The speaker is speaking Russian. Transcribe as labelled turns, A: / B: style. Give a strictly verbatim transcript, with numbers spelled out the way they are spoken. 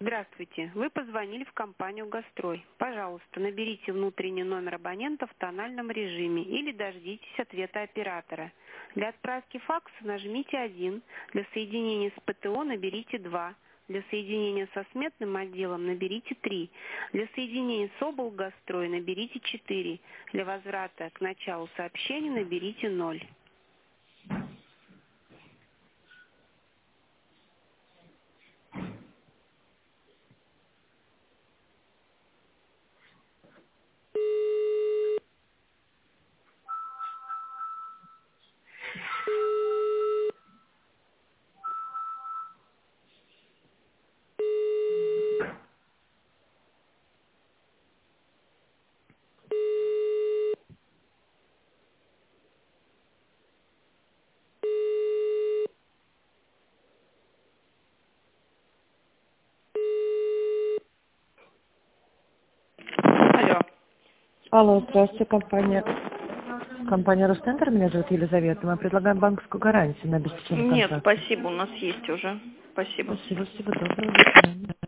A: Здравствуйте. Вы позвонили в компанию «Гастрой». Пожалуйста, наберите внутренний номер абонента в тональном режиме или дождитесь ответа оператора. Для отправки факса нажмите один, для соединения с ПТО наберите два, для соединения со сметным отделом наберите три, для соединения с облгастрой наберите четыре, для возврата к началу сообщения наберите ноль. Алло.
B: Алло, здравствуйте, компания, компания Ростендер, меня зовут Елизавета. Мы предлагаем банковскую гарантию на обеспечение
A: Нет,
B: контракта.
A: спасибо, у нас есть уже. Спасибо.
B: Спасибо, всего доброго, до свидания.